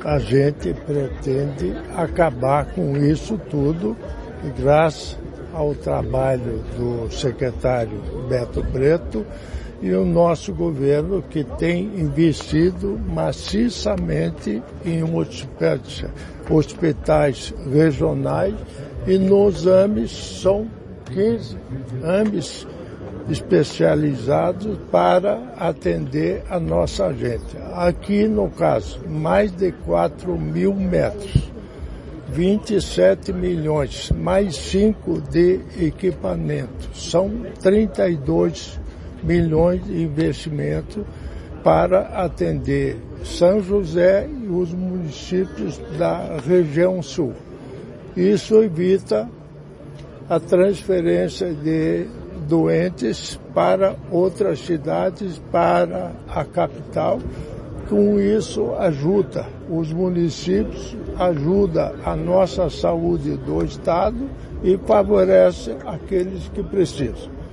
a gente pretende acabar com isso tudo, e graças ao trabalho do secretário Beto Preto e o nosso governo, que tem investido maciçamente em hospitais regionais, e nos AMES são 15 AMES especializados para atender a nossa gente. Aqui, no caso, mais de 4.000 metros, 27 milhões, mais 5 de equipamento. São 32 milhões de investimento para atender São José e os municípios da região sul. Isso evita a transferência de doentes para outras cidades, para a capital. Com isso, ajuda os municípios, ajuda a nossa saúde do Estado e favorece aqueles que precisam.